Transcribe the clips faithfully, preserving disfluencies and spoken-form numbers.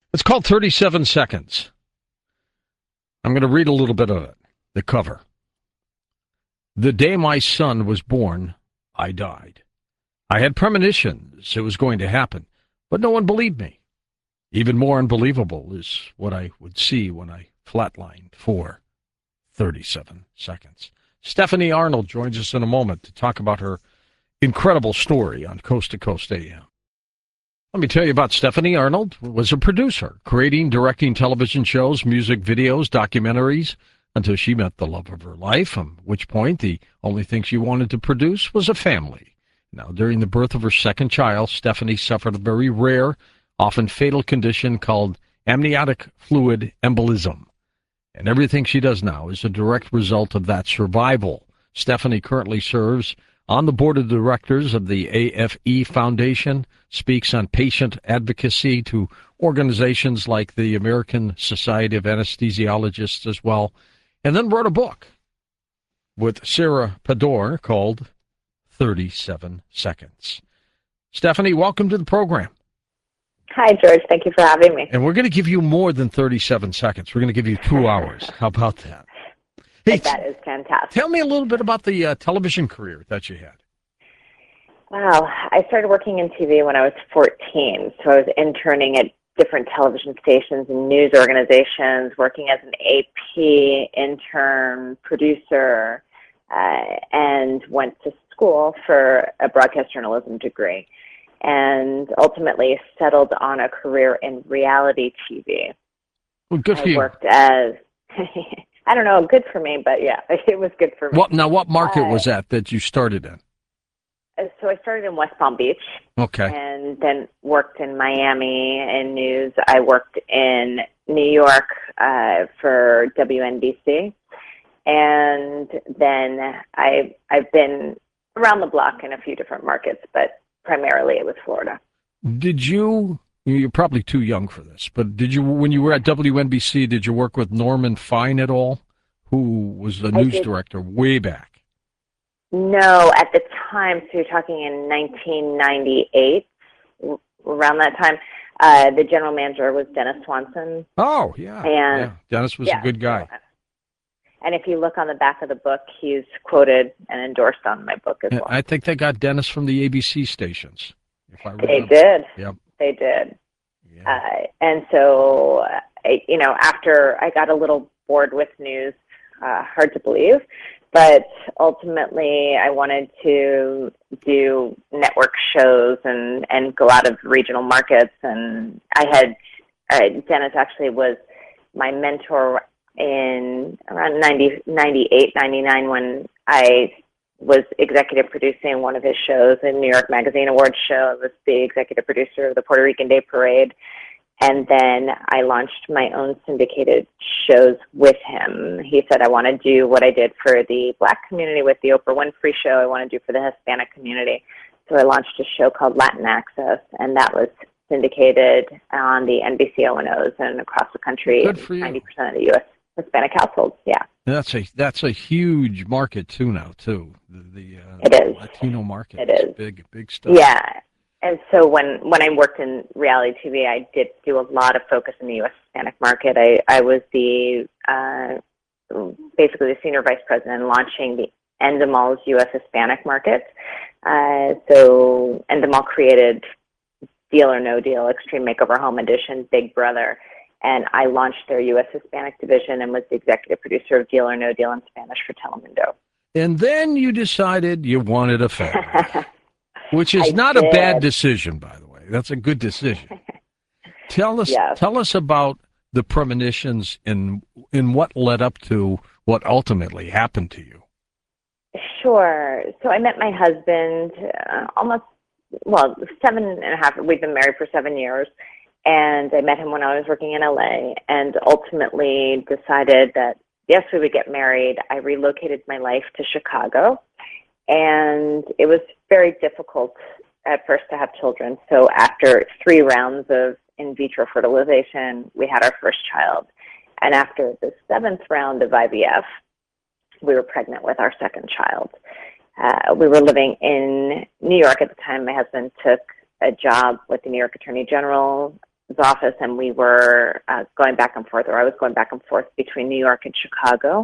It's called thirty-seven Seconds. I'm going to read a little bit of it, the cover. The day my son was born, I died. I had premonitions it was going to happen, but no one believed me. Even more unbelievable is what I would see when I flatlined for thirty-seven seconds. Stephanie Arnold joins us in a moment to talk about her incredible story on Coast to Coast A M. Let me tell you about Stephanie Arnold. Was a producer, creating, directing television shows, music videos, documentaries, until she met the love of her life, at which point the only thing she wanted to produce was a family. Now, during the birth of her second child, Stephanie suffered a very rare, often fatal condition called amniotic fluid embolism. And everything she does now is a direct result of that survival. Stephanie currently serves on the board of directors of the A F E Foundation, speaks on patient advocacy to organizations like the American Society of Anesthesiologists as well, and then wrote a book with Sarah Pador called thirty-seven Seconds. Stephanie, welcome to the program. Hi, George. Thank you for having me. And we're going to give you more than thirty-seven seconds. We're going to give you two hours. How about that? Hey, that is fantastic. Tell me a little bit about the uh, television career that you had. Wow. I started working in T V when I was fourteen. So I was interning at different television stations and news organizations, working as an A P, intern, producer, uh, and went to school for a broadcast journalism degree, and ultimately settled on a career in reality T V. Well, good for I you. worked as, I don't know, good for me, but yeah, it was good for me. What, now, what market uh, was that that you started in? So I started in West Palm Beach. Okay. And then worked in Miami in news. I worked in New York uh, for W N B C. And then I, I've been around the block in a few different markets, but primarily it was Florida. Did you, you're probably too young for this, but did you, when you were at W N B C, did you work with Norman Fine at all, who was the news director way back? No, at the time, so you're talking in nineteen ninety-eight, around that time, uh, the general manager was Dennis Swanson. Oh, yeah. And yeah. Dennis was yeah, a good guy. So, and if you look on the back of the book, he's quoted and endorsed on my book as well. I think they got Dennis from the A B C stations. If I they did. Yep. They did. Yeah. Uh, and so, I, you know, after I got a little bored with news, uh, hard to believe, but ultimately I wanted to do network shows and, and go out of regional markets. And I had, uh, Dennis actually was my mentor in around ninety, ninety-eight, ninety-nine when I was executive producing one of his shows, a New York Magazine Awards show. I was the executive producer of the Puerto Rican Day Parade. And then I launched my own syndicated shows with him. He said, I want to do what I did for the Black community with the Oprah Winfrey Show. I want to do for the Hispanic community. So I launched a show called Latin Access, and that was syndicated on the N B C O and O's and across the country. Good for you. ninety percent of the U S Hispanic households, yeah. That's a that's a huge market too now too. The, the uh, it is. Latino market. It is big, big stuff. Yeah, and so when when I worked in reality T V, I did do a lot of focus in the U S Hispanic market. I I was the uh, basically the senior vice president launching the Endemol's U S Hispanic market. Uh, so Endemol created Deal or No Deal, Extreme Makeover Home Edition, Big Brother. And I launched their U S Hispanic division and was the executive producer of Deal or No Deal in Spanish for Telemundo. And then you decided you wanted a family, which is I not did. a bad decision, by the way. That's a good decision. Tell us, yes. tell us about the premonitions and and what led up to what ultimately happened to you. Sure. So I met my husband uh, almost, well, seven and a half. We've been married for seven years. And I met him when I was working in L A and ultimately decided that, yes, we would get married. I relocated my life to Chicago, and it was very difficult at first to have children. So after three rounds of in vitro fertilization, we had our first child. And after the seventh round of I V F, we were pregnant with our second child. Uh, we were living in New York at the time. My husband took a job with the New York Attorney General, office, and we were uh, going back and forth, or I was going back and forth between New York and Chicago.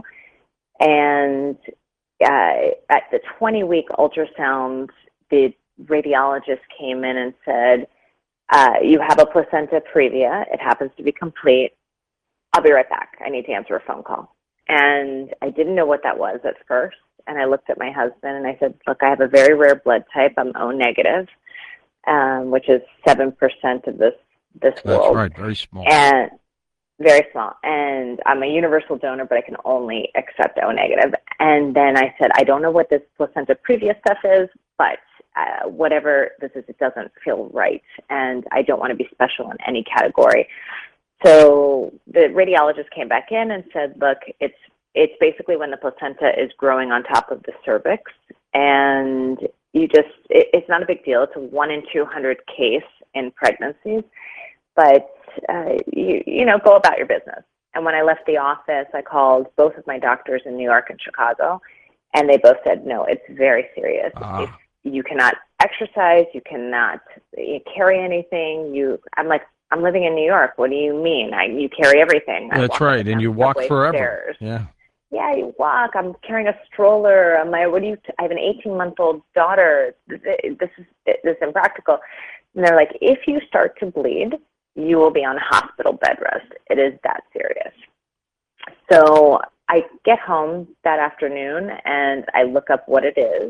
And uh, at the twenty-week ultrasound, the radiologist came in and said, uh, you have a placenta previa. It happens to be complete. I'll be right back. I need to answer a phone call. And I didn't know what that was at first. And I looked at my husband and I said, look, I have a very rare blood type. I'm O negative, um, which is seven percent of this, this That's world. right, very small. And very small. And I'm a universal donor, but I can only accept O negative. And then I said, I don't know what this placenta previa stuff is, but uh, whatever this is, it doesn't feel right. And I don't want to be special in any category. So the radiologist came back in and said, look, it's it's basically when the placenta is growing on top of the cervix, and you just, it, it's not a big deal. It's a one in two hundred case in pregnancies, but uh, you, you know, go about your business. And when I left the office, I called both of my doctors in New York and Chicago, and they both said, no, it's very serious. Ah. If you cannot exercise, you cannot carry anything. You, I'm like, I'm living in New York. What do you mean? I, you carry everything. I That's walk right, and you walk forever. Stairs. Yeah. Yeah, you walk. I'm carrying a stroller. I'm like, what do you? T- I have an eighteen-month-old daughter. This, this is this is impractical. And they're like, if you start to bleed, you will be on hospital bed rest. It is that serious. So I get home that afternoon and I look up what it is,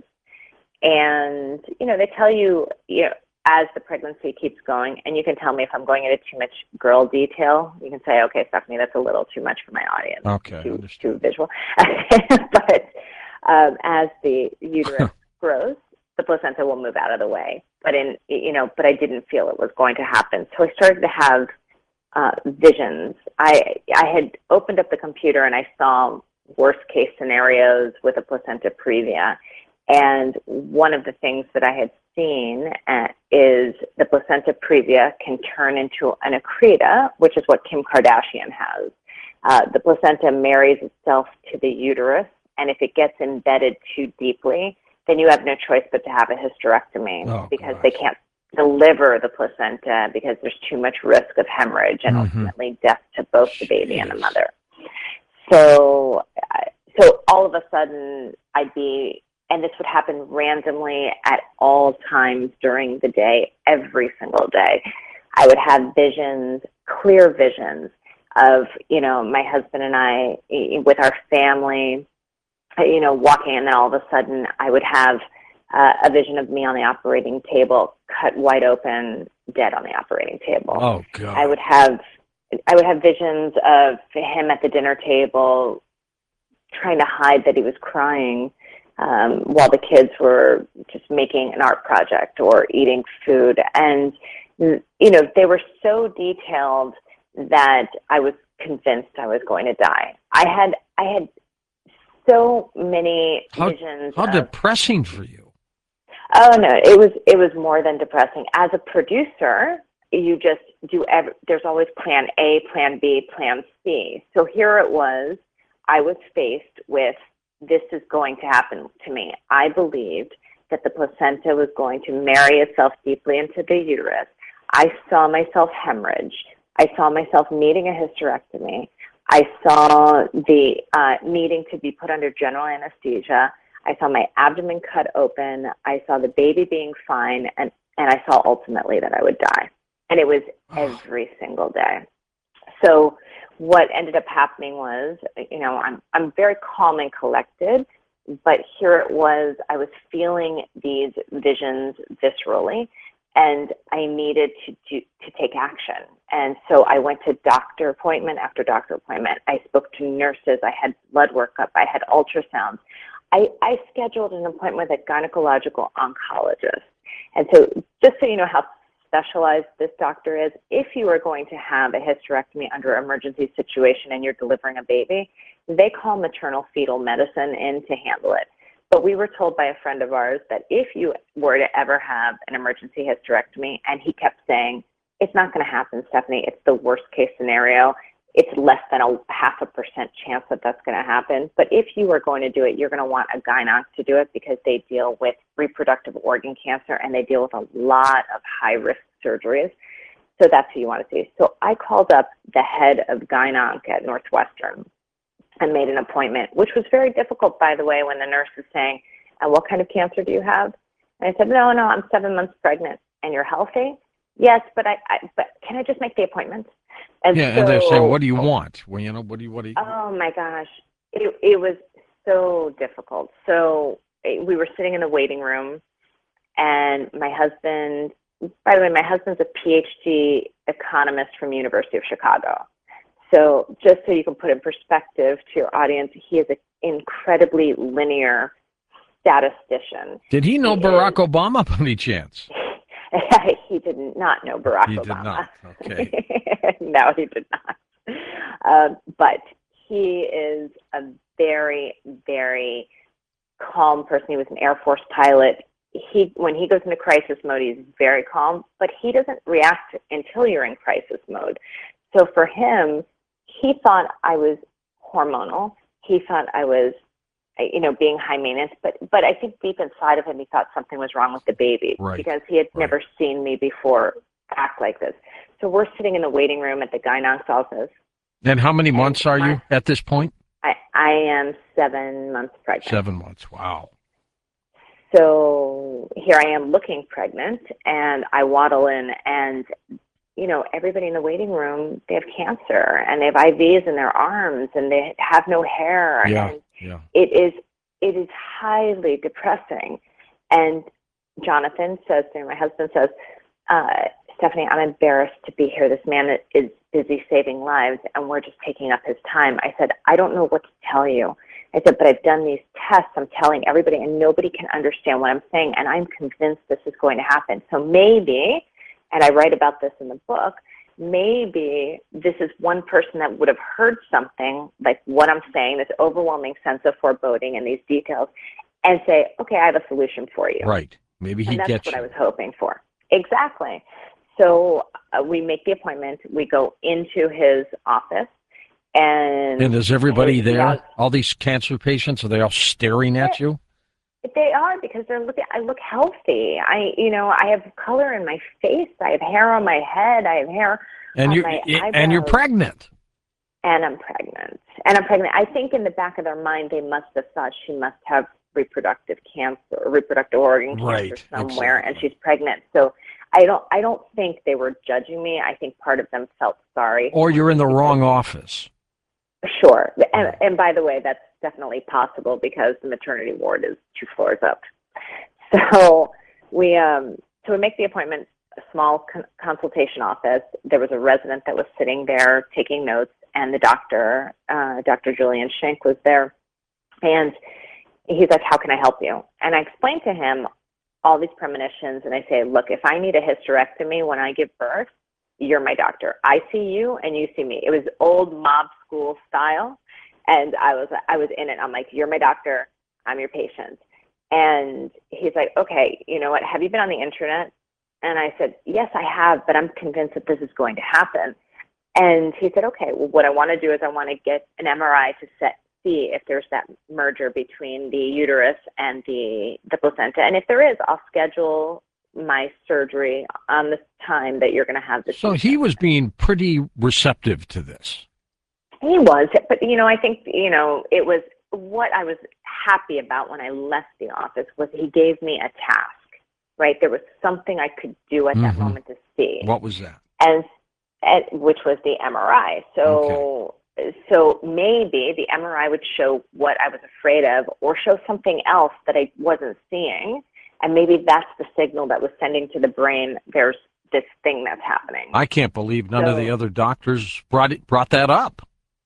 and you know they tell you, you know, as the pregnancy keeps going, and you can tell me if I'm going into too much girl detail. You can say, okay, Stephanie, that's a little too much for my audience. Okay, too, understood. too visual. But um, as the uterus grows, the placenta will move out of the way. But in, you know, but I didn't feel it was going to happen. So I started to have uh, visions. I I had opened up the computer and I saw worst case scenarios with a placenta previa. And one of the things that I had seen uh, is the placenta previa can turn into an accreta, which is what Kim Kardashian has. Uh, the placenta marries itself to the uterus, and if it gets embedded too deeply, then you have no choice but to have a hysterectomy Oh, because gosh. they can't deliver the placenta because there's too much risk of hemorrhage and Mhm. ultimately death to both the baby and the Jeez. mother. So, uh, so all of a sudden, I'd be, and this would happen randomly at all times during the day, every single day. I would have visions, clear visions of, you know, my husband and I with our family, you know, walking, and then all of a sudden I would have uh, a vision of me on the operating table, cut wide open, dead on the operating table. Oh, God. I would have, I would have visions of him at the dinner table trying to hide that he was crying um, while the kids were just making an art project or eating food. And, you know, they were so detailed that I was convinced I was going to die. I had, I had so many How, visions. how of, depressing for you. Oh no, it was, it was more than depressing. As a producer, you just do every, there's always plan A, plan B, plan C. So here it was, I was faced with, this is going to happen to me. I believed that the placenta was going to marry itself deeply into the uterus. I saw myself hemorrhage. I saw myself needing a hysterectomy. I saw the uh, needing to be put under general anesthesia. I saw my abdomen cut open. I saw the baby being fine, and, and I saw ultimately that I would die. And it was every single day. So what ended up happening was, you know, I'm I'm very calm and collected, but here it was, I was feeling these visions viscerally, and I needed to do, to take action. And so I went to doctor appointment after doctor appointment. I spoke to nurses. I had blood workup. I had ultrasounds. I, I scheduled an appointment with a gynecological oncologist. And so just so you know how specialized this doctor is, if you are going to have a hysterectomy under emergency situation and you're delivering a baby, they call maternal fetal medicine in to handle it. But we were told by a friend of ours that if you were to ever have an emergency hysterectomy, and he kept saying, it's not going to happen, Stephanie, it's the worst case scenario, it's less than a half a percent chance that that's going to happen. But if you are going to do it, you're going to want a gynonc to do it because they deal with reproductive organ cancer and they deal with a lot of high-risk surgeries. So that's who you want to see. So I called up the head of Gyn-Onc at Northwestern and made an appointment, which was very difficult, by the way, when the nurse is saying, and what kind of cancer do you have? And I said, no, no, I'm seven months pregnant. And you're healthy? Yes, but I, I but can I just make the appointment? And Yeah, so, and they're saying, what do you want? Well, you know, what do you, what do you? Oh my gosh, it, it was so difficult. So we were sitting in the waiting room, and my husband, by the way, my husband's a PhD economist from University of Chicago. So just so you can put in perspective to your audience, he is an incredibly linear statistician. Did he know he Barack is, Obama by any chance? He did not know Barack he Obama. He did not. Okay. No, he did not. Um, but he is a very, very calm person. He was an Air Force pilot. He, when he goes into crisis mode, he's very calm, but he doesn't react until you're in crisis mode. So for him, he thought I was hormonal. He thought I was, you know, being high maintenance, but but I think deep inside of him, he thought something was wrong with the baby right. because he had right. never seen me before act like this. So we're sitting in the waiting room at the Gyn-Onc's office. And how many months are you at this point? I, I am seven months pregnant. Seven months. Wow. So here I am looking pregnant, and I waddle in, and you know, everybody in the waiting room, they have cancer, and they have I Vs in their arms, and they have no hair. Yeah, and yeah. It is, it is highly depressing. And Jonathan says to me, my husband says, uh, Stephanie, I'm embarrassed to be here. This man is busy saving lives, and we're just taking up his time. I said, I don't know what to tell you. I said, but I've done these tests. I'm telling everybody, and nobody can understand what I'm saying, and I'm convinced this is going to happen. So maybe, and I write about this in the book, maybe this is one person that would have heard something like what I'm saying, this overwhelming sense of foreboding and these details, and say, okay, I have a solution for you. Right. Maybe he and gets that's what you. I was hoping for. Exactly. So uh, we make the appointment. We go into his office. And, and is everybody his, there? has, all these cancer patients, are they all staring at you? They are, because they're looking. I look healthy. I, you know, I have color in my face. I have hair on my head. I have hair and on you, my eyebrows. And you're pregnant. And I'm pregnant. And I'm pregnant. I think in the back of their mind, they must have thought she must have reproductive cancer, or reproductive organ right, cancer somewhere, exactly. and she's pregnant. So I don't, I don't think they were judging me. I think part of them felt sorry. Or you're in the wrong office. Sure. And, and by the way, that's definitely possible because the maternity ward is two floors up. So we, um, so we make the appointment, a small con- consultation office. There was a resident that was sitting there taking notes, and the doctor, uh, Doctor Julian Schenk, was there. And he's like, how can I help you? And I explained to him all these premonitions, and I say, look, if I need a hysterectomy when I give birth, you're my doctor. I see you and you see me. It was old mob school style. And I was, I was in it. I'm like, you're my doctor. I'm your patient. And he's like, okay, you know what? Have you been on the internet? And I said, yes, I have, but I'm convinced that this is going to happen. And he said, okay, well, what I want to do is I want to get an M R I to set, see if there's that merger between the uterus and the, the placenta. And if there is, I'll schedule my surgery on the time that you're going to have this. So he was being pretty receptive to this. He was, but, you know, I think, you know, it was what I was happy about when I left the office was he gave me a task, right? There was something I could do at mm-hmm. that moment to see. What was that? And, and which was the M R I. So, okay. so maybe the M R I would show what I was afraid of or show something else that I wasn't seeing. And maybe that's the signal that was sending to the brain, there's this thing that's happening. I can't believe none so, of the other doctors brought it, brought that up.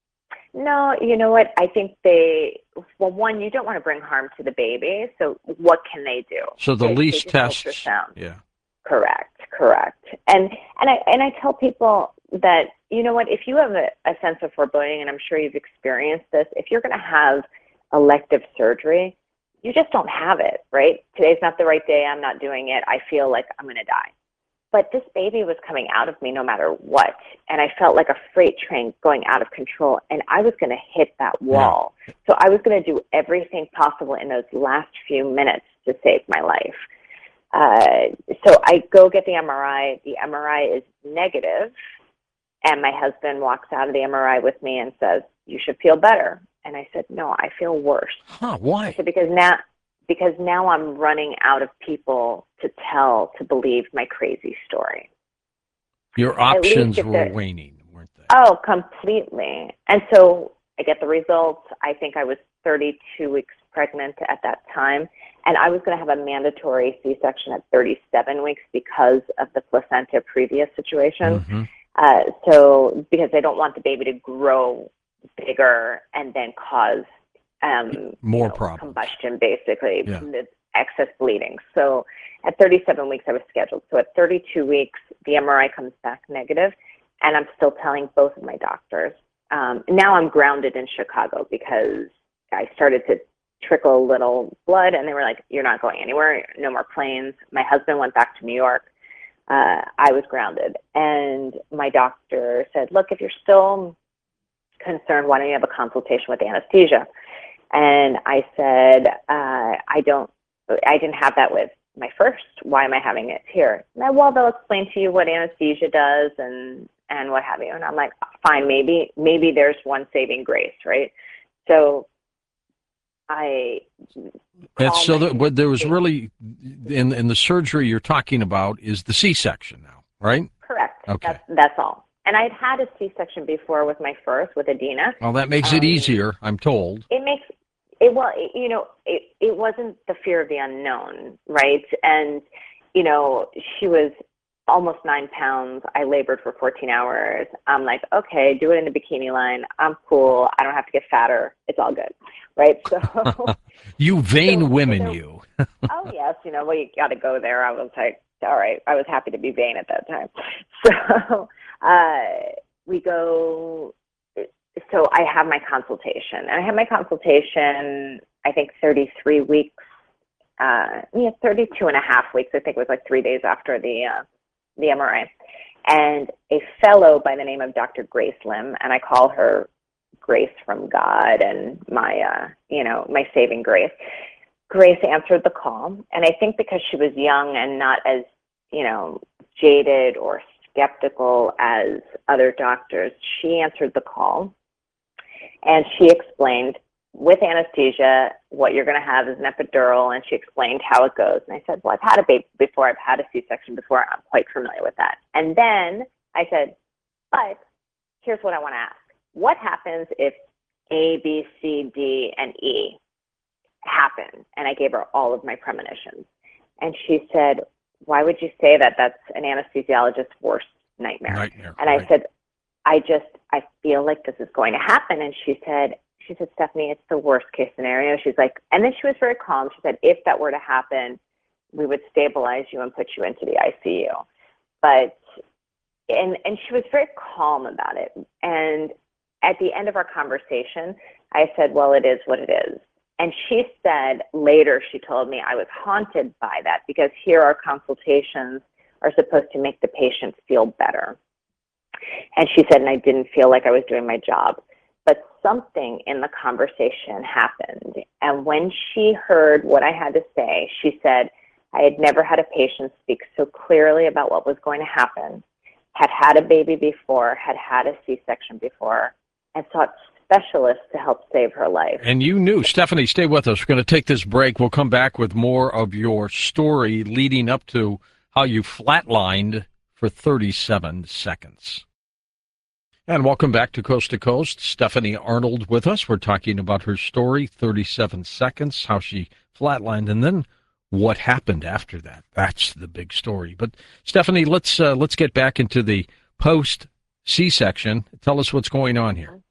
No, you know what? I think they, well, one, you don't want to bring harm to the baby. So what can they do? So the they, least they tests. Ultrasound. Yeah. Correct, correct. And and I and I tell people that, you know what, if you have a, a sense of foreboding, and I'm sure you've experienced this, if you're going to have elective surgery, you just don't have it, right? Today's not the right day. I'm not doing it. I feel like I'm going to die. But this baby was coming out of me no matter what. And I felt like a freight train going out of control. And I was going to hit that wall. Yeah. So I was going to do everything possible in those last few minutes to save my life. Uh, so I go get the M R I. The M R I is negative, and my husband walks out of the M R I with me and says, "You should feel better." And I said, "No, I feel worse." Huh, why? I said, because now, because now I'm running out of people to tell, to believe my crazy story. Your options were waning, weren't they? Oh, completely. And so I get the results. I think I was thirty-two weeks pregnant at that time, and I was going to have a mandatory C-section at thirty-seven weeks because of the placenta previous situation. Mm-hmm. Uh, so because I don't want the baby to grow bigger and then cause um, more you know, problems, combustion, basically, yeah. excess bleeding. So at thirty-seven weeks, I was scheduled. So at thirty-two weeks, the M R I comes back negative, and I'm still telling both of my doctors. Um, now I'm grounded in Chicago because I started to trickle a little blood, and they were like, "You're not going anywhere. No more planes." My husband went back to New York. Uh, I was grounded, and my doctor said, "Look, if you're still concerned, why don't you have a consultation with anesthesia?" And I said, uh, "I don't. I didn't have that with my first. Why am I having it here?" And I, well, they'll explain to you what anesthesia does and and what have you. And I'm like, fine, maybe maybe there's one saving grace, right? So I. And so the, what there was really in in the surgery you're talking about is the C-section now, right? Correct. Okay. That's, that's all. And I'd had a C-section before with my first, with Adina. Well, that makes um, it easier, I'm told. It makes it well. It, you know, it it wasn't the fear of the unknown, right? And you know, she was almost nine pounds. I labored for fourteen hours. I'm like, okay, do it in the bikini line. I'm cool. I don't have to get fatter. It's all good, right? So you vain so, women, so you. Oh yes, you know, well, you got to go there. I was like, all right. I was happy to be vain at that time. So uh, we go. So I have my consultation, and I have my consultation. I think thirty-three weeks. Uh, yeah, thirty-two and a half weeks. I think it was like three days after the uh, the M R I, and a fellow by the name of Doctor Grace Lim, and I call her Grace from God and my, uh, you know, my saving grace. Grace answered the call, and I think because she was young and not as, you know, jaded or skeptical as other doctors, she answered the call, and she explained with anesthesia what you're going to have is an epidural, and she explained how it goes. And I said, well, I've had a baby before, I've had a C-section before, I'm quite familiar with that. And then I said, but here's what I want to ask. What happens if A, B, C, D, and E happen? And I gave her all of my premonitions. And she said, why would you say that? That's an anesthesiologist's worst nightmare. Nightmare. And right. I said, I just, I feel like this is going to happen. And she said, she said, Stephanie, it's the worst case scenario. She's like, and then she was very calm. She said, if that were to happen, we would stabilize you and put you into the I C U. But, and, and she was very calm about it. And at the end of our conversation, I said, well, it is what it is. And she said later, she told me I was haunted by that because here our consultations are supposed to make the patient feel better. And she said, and I didn't feel like I was doing my job. But something in the conversation happened. And when she heard what I had to say, she said, I had never had a patient speak so clearly about what was going to happen, had had a baby before, had had a C-section before, and sought specialists to help save her life. And you knew. Stephanie, stay with us. We're going to take this break. We'll come back with more of your story leading up to how you flatlined for thirty-seven seconds. And welcome back to Coast to Coast. Stephanie Arnold with us. We're talking about her story, thirty-seven seconds, how she flatlined, and then what happened after that. That's the big story. But Stephanie, let's uh, let's get back into the post C-section. Tell us what's going on here.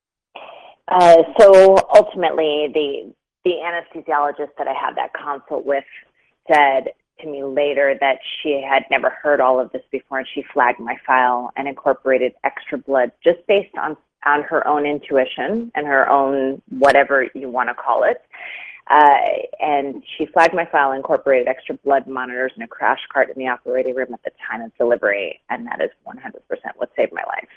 Uh, so ultimately, the the anesthesiologist that I had that consult with said to me later that she had never heard all of this before, and she flagged my file and incorporated extra blood just based on, on her own intuition and her own whatever you want to call it. Uh, and she flagged my file, incorporated extra blood monitors and a crash cart in the operating room at the time of delivery, and that is one hundred percent what saved my life.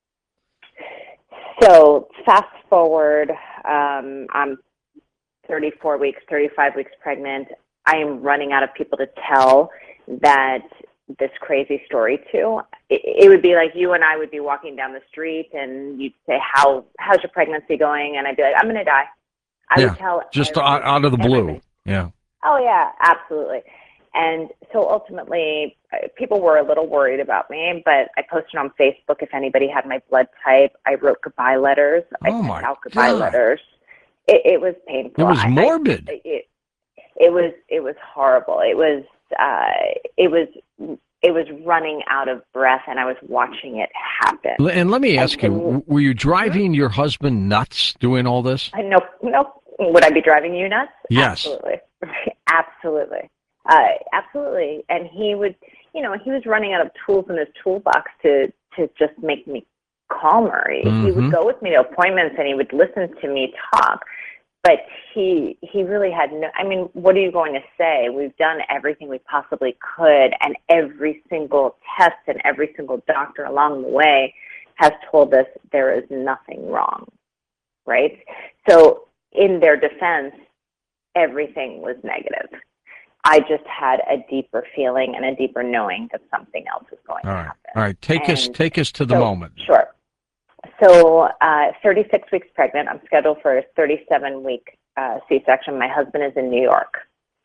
So fast forward, um, I'm thirty-four weeks, thirty-five weeks pregnant. I am running out of people to tell that this crazy story to. It, it would be like you and I would be walking down the street and you'd say, how, how's your pregnancy going? And I'd be like, I'm going to die. I yeah, would tell just out, out of the blue. everybody. Yeah. Oh, yeah, absolutely. And so ultimately, people were a little worried about me, but I posted on Facebook if anybody had my blood type. I wrote goodbye letters. Oh, I sent my out goodbye God. letters. It, it was painful. It was I- morbid. I, it, it was it was horrible. It was uh, it was it was running out of breath, and I was watching it happen. And let me And ask to you, me- w- were you driving your husband nuts doing all this? I no no. Would I be driving you nuts? Yes. Absolutely. Absolutely. Uh, absolutely. And he would, you know, he was running out of tools in his toolbox to, to just make me calmer. He, Mhm. he would go with me to appointments and he would listen to me talk. But he he really had no, I mean, what are you going to say? We've done everything we possibly could, and every single test and every single doctor along the way has told us there is nothing wrong, right? So in their defense, everything was negative. I just had a deeper feeling and a deeper knowing that something else was going All to right. happen. All right. Take us And take us to the so, moment. Sure. So uh, thirty-six weeks pregnant. I'm scheduled for a thirty-seven week uh, C-section. My husband is in New York.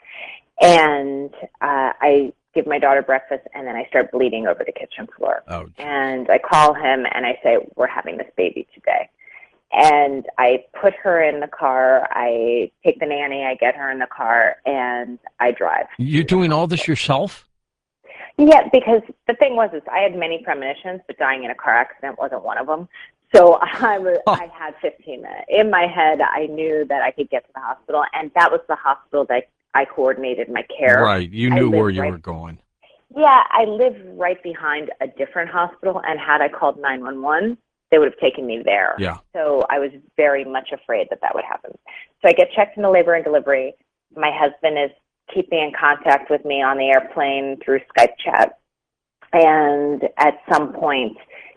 And uh, I give my daughter breakfast, and then I start bleeding over the kitchen floor. Oh, geez. And I call him, and I say, we're having this baby today. And I put her in the car. I take the nanny. I get her in the car, and I drive. You're doing all this yourself? Yeah, because the thing was, is I had many premonitions, but dying in a car accident wasn't one of them. So I was, Oh. I had fifteen minutes. In my head, I knew that I could get to the hospital, and that was the hospital that I coordinated my care. Right. You I knew lived where you right- were going. Yeah, I lived right behind a different hospital, and had I called nine one one, they would have taken me there. Yeah. So I was very much afraid that that would happen. So I get checked into labor and delivery. My husband is keeping in contact with me on the airplane through Skype chat. And at some point,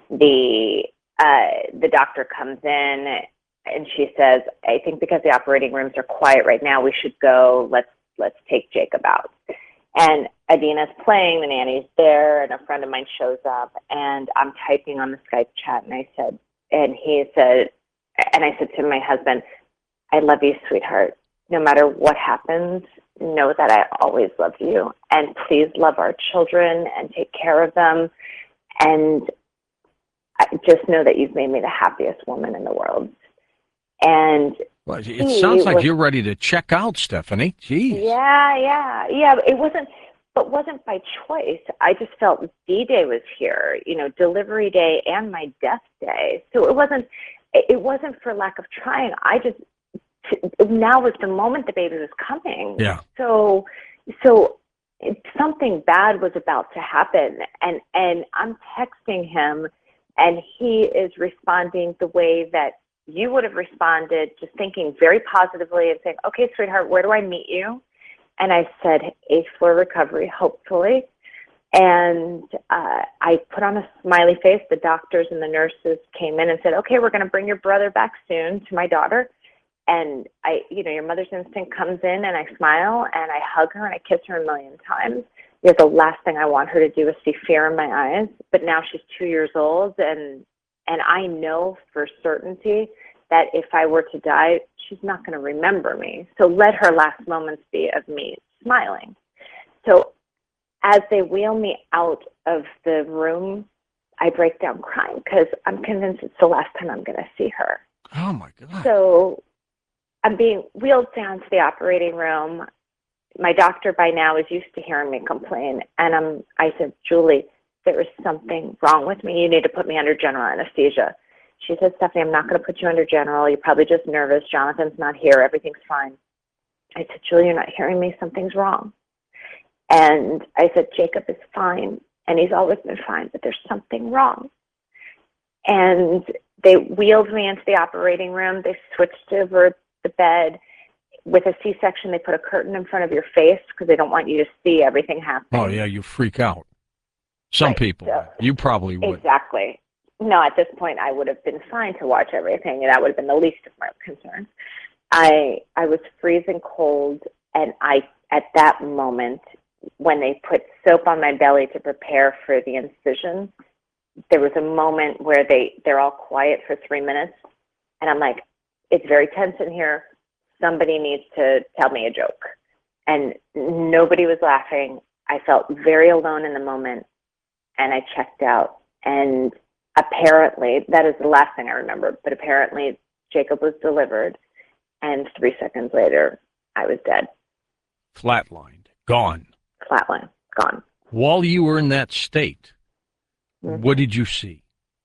the uh, the doctor comes in and she says, I think because the operating rooms are quiet right now, we should go. Let's let's take Jacob out. And Adina's playing, the nanny's there, and a friend of mine shows up, and I'm typing on the Skype chat, and I said, and he said, and I said to my husband, I love you, sweetheart. No matter what happens, know that I always love you, and please love our children and take care of them, and I just know that you've made me the happiest woman in the world. And Well, it he sounds like was- you're ready to check out, Stephanie. Jeez. Yeah, yeah, yeah. It wasn't, but wasn't by choice. I just felt D-Day was here, you know, delivery day and my death day. So it wasn't, it it wasn't for lack of trying. I just, now was the moment the baby was coming. Yeah. So, so it, something bad was about to happen, and and I'm texting him, and he is responding the way that you would have responded, just thinking very positively and saying, okay, sweetheart, where do I meet you? And I said, eighth floor recovery, hopefully. And uh, I put on a smiley face. The doctors and the nurses came in and said, okay, we're going to bring your brother back soon, to my daughter. And I, you know, your mother's instinct comes in, and I smile and I hug her and I kiss her a million times. Because the last thing I want her to do is see fear in my eyes. But now she's two years old, and And I know for certainty that if I were to die, she's not going to remember me. So let her last moments be of me smiling. So as they wheel me out of the room, I break down crying because I'm convinced it's the last time I'm going to see her. Oh, my God. So I'm being wheeled down to the operating room. My doctor by now is used to hearing me complain. And I'm, I said, Julie, there is something wrong with me. You need to put me under general anesthesia. She said, Stephanie, I'm not going to put you under general. You're probably just nervous. Jonathan's not here. Everything's fine. I said, Julie, you're not hearing me. Something's wrong. And I said, Jacob is fine, and he's always been fine, but there's something wrong. And they wheeled me into the operating room. They switched over the bed. With a C-section, they put a curtain in front of your face because they don't want you to see everything happening. Oh, yeah, you freak out. Some Right, people. so- You probably would. Exactly. No, at this point, I would have been fine to watch everything, and that would have been the least of my concerns. I I was freezing cold, and I at that moment, when they put soap on my belly to prepare for the incision, there was a moment where they, they're all quiet for three minutes. And I'm like, it's very tense in here. Somebody needs to tell me a joke. And nobody was laughing. I felt very alone in the moment, and I checked out. And apparently, that is the last thing I remember, but apparently Jacob was delivered, and three seconds later, I was dead. Flatlined, gone. Flatline, gone. While you were in that state, Mm-hmm. what did you see?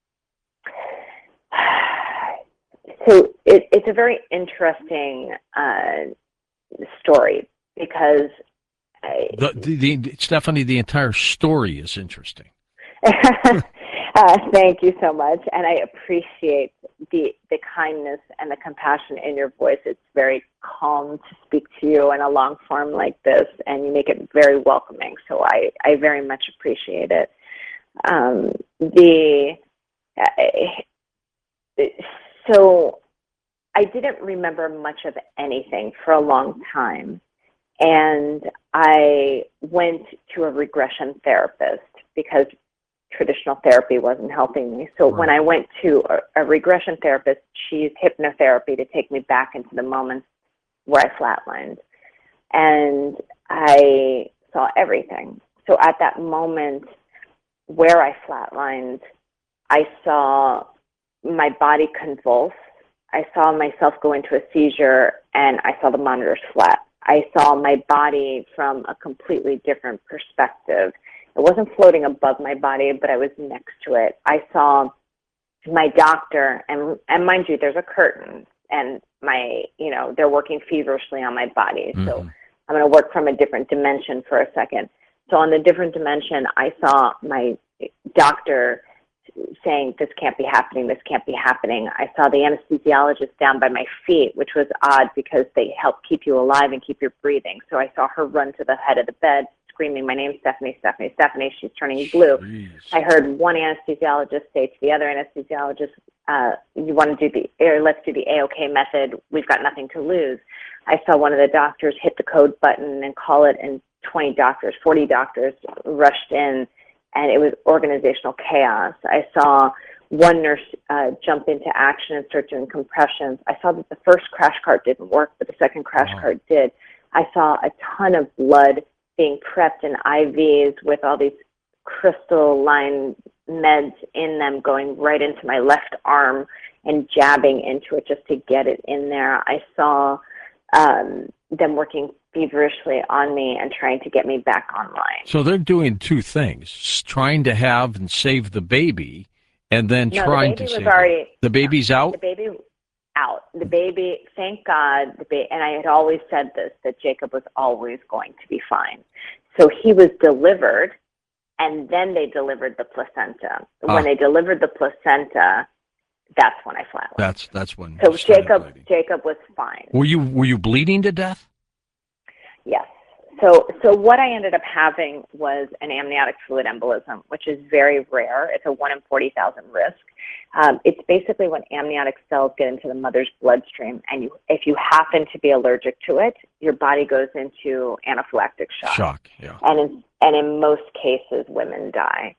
So it, it's a very interesting uh, story because I, The, the, the, Stephanie, the entire story is interesting. uh, thank you so much, and I appreciate the the kindness and the compassion in your voice. It's very calm to speak to you in a long form like this, and you make it very welcoming. So I, I very much appreciate it. Um, the uh, so I didn't remember much of anything for a long time. And I went to a regression therapist because traditional therapy wasn't helping me. So Right. when I went to a, a regression therapist, she used hypnotherapy to take me back into the moments where I flatlined. And I saw everything. So at that moment where I flatlined, I saw my body convulse. I saw myself go into a seizure, and I saw the monitors flat. I saw my body from a completely different perspective. It wasn't floating above my body, but I was next to it. I saw my doctor, and, and mind you, there's a curtain, and my, you know, they're working feverishly on my body. Mm-hmm. So I'm going to work from a different dimension for a second. So on the different dimension, I saw my doctor saying, this can't be happening, this can't be happening. I saw the anesthesiologist down by my feet, which was odd because they help keep you alive and keep your breathing. So I saw her run to the head of the bed, screaming, my name's Stephanie, Stephanie, Stephanie. She's turning blue. Jeez. I heard one anesthesiologist say to the other anesthesiologist, uh, you want to do the, or let's do the A O K method. We've got nothing to lose. I saw one of the doctors hit the code button and call it, and twenty doctors, forty doctors rushed in, and it was organizational chaos. I saw one nurse uh, jump into action and start doing compressions. I saw that the first crash cart didn't work, but the second crash Wow. cart did. I saw a ton of blood being prepped in I Vs with all these crystalline meds in them going right into my left arm and jabbing into it just to get it in there. I saw um, them working feverishly on me and trying to get me back online. So they're doing two things, trying to have and save the baby, and then No, trying the baby to was save already it. The baby's out? The baby out. The baby, thank God, the ba- and I had always said this, that Jacob was always going to be fine. So he was delivered, and then they delivered the placenta. Ah. When they delivered the placenta, that's when I flatlined. That's that's when So you started Jacob, bleeding. Jacob was fine. Were you were you bleeding to death? Yes. So, so what I ended up having was an amniotic fluid embolism, which is very rare. It's a one in forty thousand risk. Um, it's basically when amniotic cells get into the mother's bloodstream, and you, if you happen to be allergic to it, your body goes into anaphylactic shock. Shock, yeah. And in, and in most cases, women die.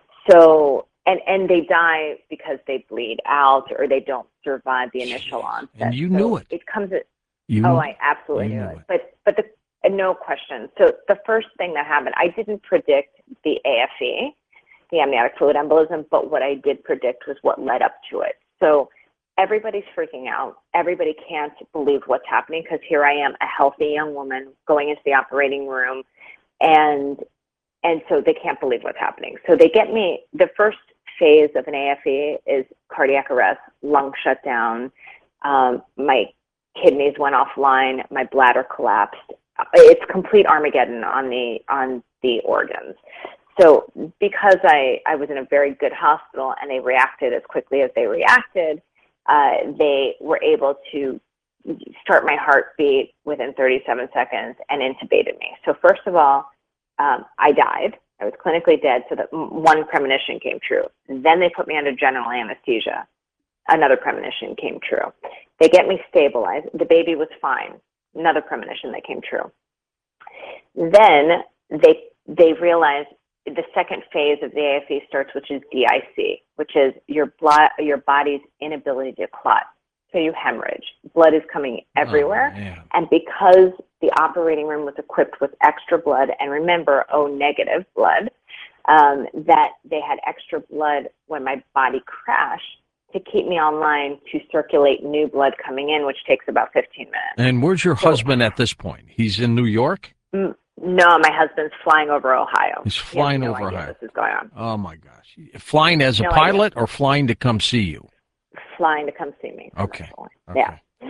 So, and, and they die because they bleed out or they don't survive the initial Jeez. onset. And you So knew it. It comes at, You, oh, I absolutely you knew knew it. it. But, but the, uh, no question. So the first thing that happened, I didn't predict the A F E, the amniotic fluid embolism, but what I did predict was what led up to it. So everybody's freaking out. Everybody can't believe what's happening because here I am, a healthy young woman going into the operating room, and and so they can't believe what's happening. So they get me, the first phase of an A F E is cardiac arrest, lung shut down, um, my kidneys went offline, my bladder collapsed. It's complete Armageddon on the on the organs. So because I, I was in a very good hospital and they reacted as quickly as they reacted, uh, they were able to start my heartbeat within thirty-seven seconds and intubated me. So first of all, um, I died. I was clinically dead, so that one premonition came true. Then they put me under general anesthesia. Another premonition came true. They get me stabilized. The baby was fine. Another premonition that came true. Then they they realized the second phase of the A F E starts, which is D I C, which is your blood, your body's inability to clot. So you hemorrhage. Blood is coming everywhere. Oh, and because the operating room was equipped with extra blood, and remember, O negative blood, um, that they had extra blood when my body crashed to keep me online to circulate new blood coming in, which takes about fifteen minutes. And where's your So- husband at this point? He's in New York? Mm, No, my husband's flying over Ohio. He's He has flying no over idea Ohio. This is going on. Oh, my gosh. Flying as a No pilot or flying to come see you? Flying to come see me. Okay. commercially. Yeah.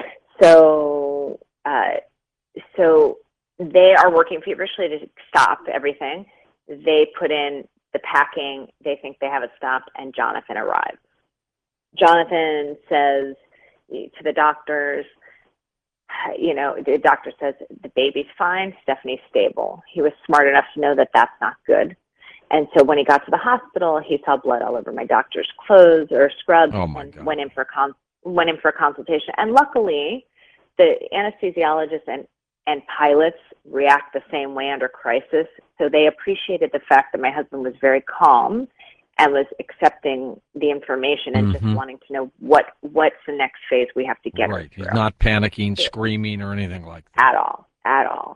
So, uh, so they are working feverishly to stop everything. They put in the packing. They think they have it stopped, and Jonathan arrives. Jonathan says to the doctors, you know, the doctor says, the baby's fine, Stephanie's stable. He was smart enough to know that that's not good. And so when he got to the hospital, he saw blood all over my doctor's clothes or scrubs, Oh, my and God. went in for con- went in for a consultation. And luckily, the anesthesiologists and, and pilots react the same way under crisis. So they appreciated the fact that my husband was very calm and was accepting the information and just Mhm. wanting to know what what's the next phase we have to get her Right. He's through. not panicking, screaming, or anything like that. At all, at all.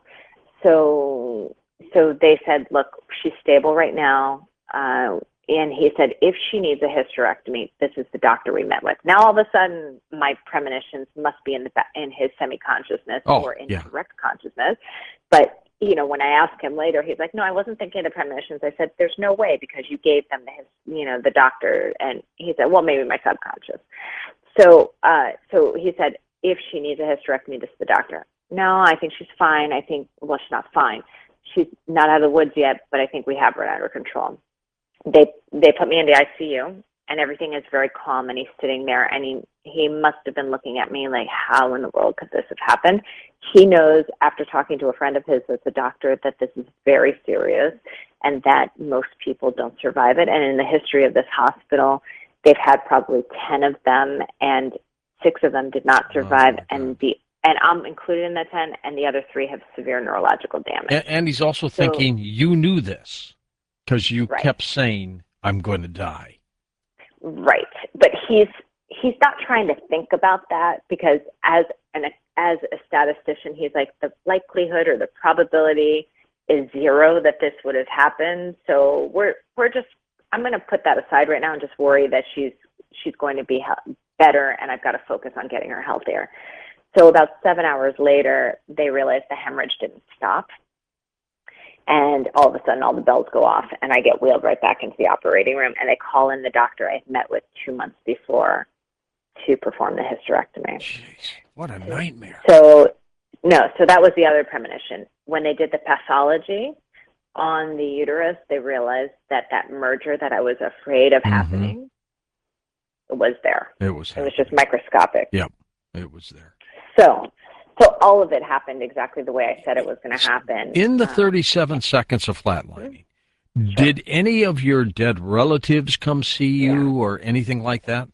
So, so they said, look, she's stable right now. Uh, and he said, if she needs a hysterectomy, this is the doctor we met with. Now, all of a sudden, my premonitions must be in the ba- in his semi-consciousness Oh, or in yeah. direct consciousness. But, you know, when I asked him later, he's like, no, I wasn't thinking of premonitions. I said, there's no way because you gave them the, his, you know, the doctor. And he said, well, maybe my subconscious. So, uh, so he said, if she needs a hysterectomy, this is the doctor. No, I think she's fine. I think, well, she's not fine. She's not out of the woods yet, but I think we have her under control. They they put me in the I C U, and everything is very calm, and he's sitting there, and he, he must have been looking at me like, how in the world could this have happened? He knows, after talking to a friend of his that's a doctor, that this is very serious and that most people don't survive it. And in the history of this hospital, they've had probably ten of them, and six of them did not survive, Oh, my and God. the and I'm included in the ten, and the other three have severe neurological damage. And, and he's also So- thinking you knew this because you Right. kept saying, I'm going to die. Right, but he's he's not trying to think about that because as an as a statistician, he's like the likelihood or the probability is zero that this would have happened. So we're we're just I'm going to put that aside right now and just worry that she's she's going to be he- better, and I've got to focus on getting her healthier. So about seven hours later, they realized the hemorrhage didn't stop. And all of a sudden, all the bells go off, and I get wheeled right back into the operating room, and they call in the doctor I had met with two months before to perform the hysterectomy. Jeez, what a nightmare. So, no, so that was the other premonition. When they did the pathology on the uterus, they realized that that merger that I was afraid of Mhm. happening was there. It was It was just happening. microscopic. Yep, it was there. So, so all of it happened exactly the way I said it was going to happen. In the Um, thirty-seven seconds of flatlining, did any of your dead relatives come see you or anything like that?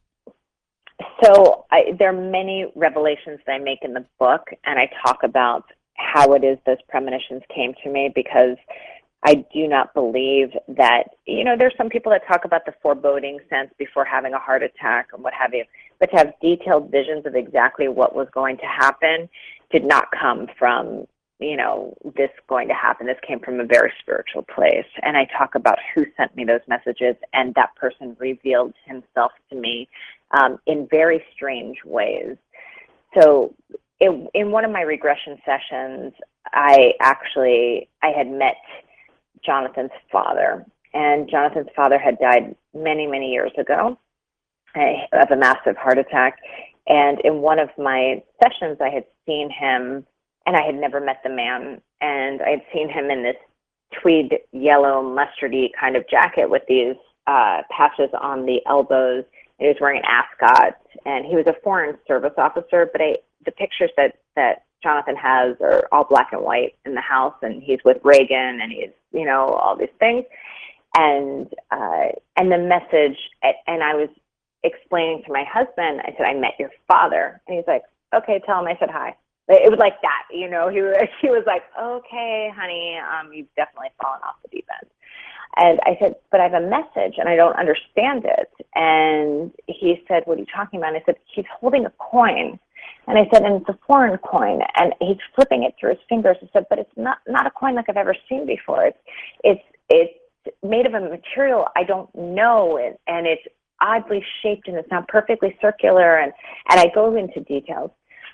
So I, there are many revelations that I make in the book, and I talk about how it is those premonitions came to me because I do not believe that, you know, there's some people that talk about the foreboding sense before having a heart attack and what have you, but to have detailed visions of exactly what was going to happen did not come from, you know, this going to happen. This came from a very spiritual place. And I talk about who sent me those messages, and that person revealed himself to me um, in very strange ways. So it, in one of my regression sessions, I actually, I had met Jonathan's father, and Jonathan's father had died many, many years ago eh, of a massive heart attack. And in one of my sessions, I had seen him, and I had never met the man, and I had seen him in this tweed yellow mustardy kind of jacket with these uh, patches on the elbows. He was wearing an ascot, and he was a foreign service officer, but I, the pictures that, that Jonathan has are all black and white in the house, and he's with Reagan, and he's, you know, all these things. And uh, and the message, and I was explaining to my husband, I said, I met your father. And he's like, okay, tell him I said hi. It was like that, you know. He was, he was like, okay, honey, um, you've definitely fallen off the deep end. And I said, but I have a message and I don't understand it. And he said, what are you talking about? And I said, he's holding a coin. And I said, and it's a foreign coin. And he's flipping it through his fingers. I said, but it's not, not a coin like I've ever seen before. It's, it's, it's made of a material I don't know. And, and it's oddly shaped and it's not perfectly circular. And, and I go into details.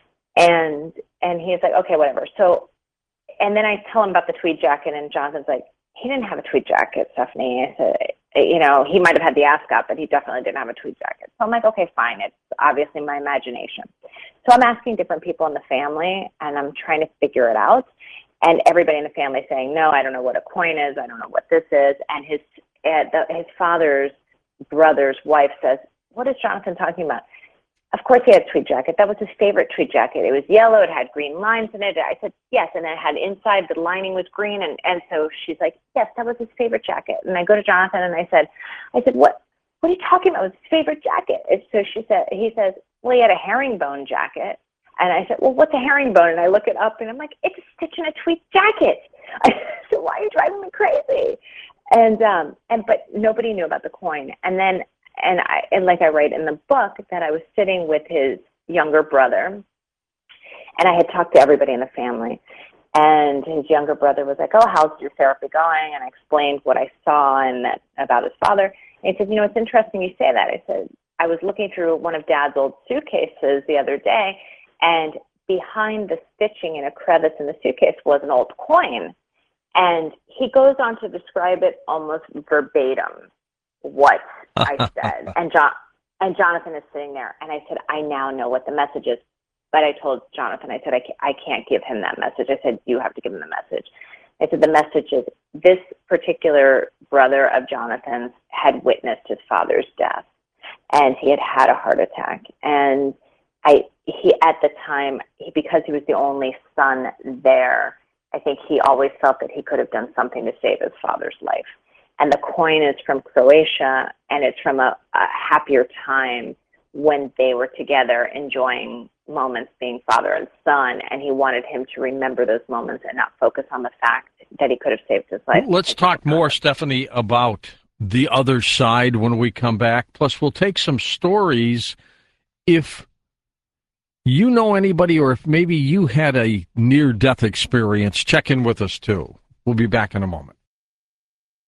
And and he's like, okay, whatever. So, and then I tell him about the tweed jacket, and Jonathan's like, he didn't have a tweed jacket, Stephanie. I said, you know, he might have had the ascot, but he definitely didn't have a tweed jacket. So I'm like, okay, fine. It's obviously my imagination. So I'm asking different people in the family, and I'm trying to figure it out. And everybody in the family saying, no, I don't know what a coin is. I don't know what this is. And his uh, the, his father's brother's wife says, what is Jonathan talking about? Of course he had a tweed jacket. That was his favorite tweed jacket. It was yellow. It had green lines in it. I said, yes. And it had inside, the lining was green. And, and so she's like, yes, that was his favorite jacket. And I go to Jonathan and I said, I said, what, what are you talking about? It was his favorite jacket. And so she said, he says, well, he had a herringbone jacket. And I said, well, what's a herringbone? And I look it up and I'm like, it's a stitch in a tweed jacket. I said, why are you driving me crazy? And, um, and, but nobody knew about the coin. And then, And I and like I write in the book that I was sitting with his younger brother, and I had talked to everybody in the family, and his younger brother was like, "Oh, how's your therapy going?" And I explained what I saw and that about his father. And he said, "You know, it's interesting you say that." I said, "I was looking through one of Dad's old suitcases the other day, and behind the stitching in a crevice in the suitcase was an old coin." And he goes on to describe it almost verbatim, what I said. And John and Jonathan is sitting there, and I said, I now know what the message is. But I told Jonathan, I said, I can't, I can't give him that message. I said, you have to give him the message. I said, the message is this particular brother of Jonathan's had witnessed his father's death, and he had had a heart attack. And I, he at the time, he, because he was the only son there, I think he always felt that he could have done something to save his father's life. And the coin is from Croatia, and it's from a, a happier time when they were together enjoying moments being father and son, and he wanted him to remember those moments and not focus on the fact that he could have saved his life. Let's talk more, Stephanie, about the other side when we come back. Plus, we'll take some stories. If you know anybody, or if maybe you had a near-death experience, check in with us, too. We'll be back in a moment.